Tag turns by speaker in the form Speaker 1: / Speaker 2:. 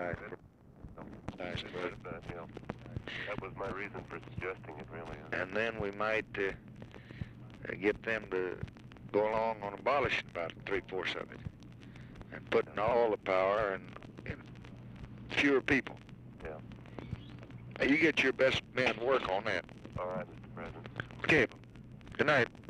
Speaker 1: Nice.
Speaker 2: Nice.
Speaker 1: But, you know, that was my reason for suggesting it, really.
Speaker 2: And then we might get them to go along on abolishing about 3/4 of it and putting all the power in fewer people.
Speaker 1: Yeah.
Speaker 2: You get your best men to work on that.
Speaker 1: All right, Mr. President.
Speaker 2: Okay. Good night.